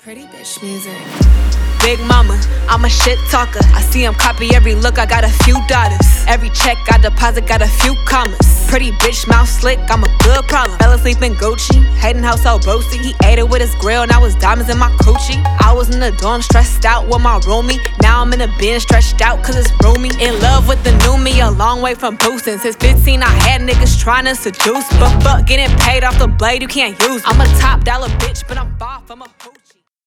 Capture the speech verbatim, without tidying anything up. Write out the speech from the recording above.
Pretty bitch music. Big mama, I'm a shit talker. I see him copy every look, I got a few daughters. Every check I deposit got a few commas. Pretty bitch, mouth slick, I'm a good problem. Fell asleep in Gucci, hating how so boasty. He ate it with his grill, now it's diamonds in my coochie. I was in the dorm stressed out with my roomie. Now I'm in the bin stretched out cause it's roomy. In love with the new me, a long way from boosting. Since fifteen I had niggas trying to seduce. But fuck getting paid off the blade you can't use. I'm a top dollar bitch, but I'm far from a